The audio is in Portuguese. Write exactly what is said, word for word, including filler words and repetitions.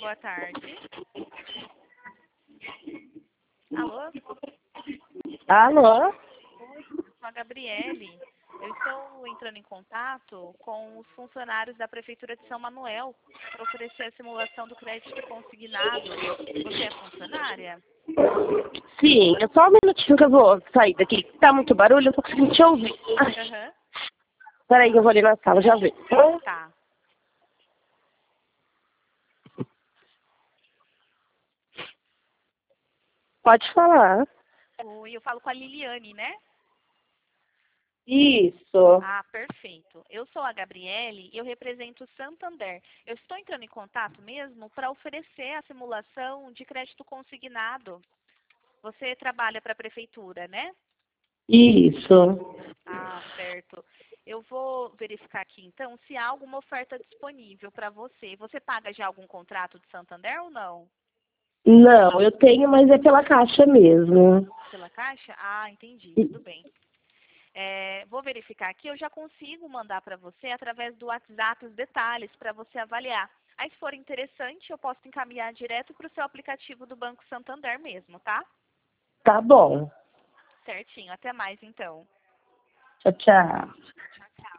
boa tarde. Alô? Alô? Oi, eu sou a Gabriele. Eu estou entrando em contato com os funcionários da Prefeitura de São Manuel para oferecer a simulação do crédito consignado. Você é funcionária? Sim, é só um minutinho que eu vou sair daqui. Tá muito barulho, eu tô conseguindo te ouvir. Aham. Peraí que eu vou ali na sala, já vi. Tá. Pode falar. Oi, eu falo com a Liliane, né? Isso. Ah, perfeito. Eu sou a Gabriele e eu represento o Santander. Eu estou entrando em contato mesmo para oferecer a simulação de crédito consignado. Você trabalha para a prefeitura, né? Isso. Ah, certo. Eu vou verificar aqui então se há alguma oferta disponível para você. Você paga já algum contrato de Santander ou não? Não, eu tenho, mas é pela caixa mesmo. Pela Caixa? Ah, entendi. Tudo bem. É, vou verificar aqui, eu já consigo mandar para você através do WhatsApp os detalhes para você avaliar. Aí, se for interessante, eu posso encaminhar direto para o seu aplicativo do Banco Santander mesmo, tá? Tá bom. Certinho. Até mais, então. Tchau, tchau.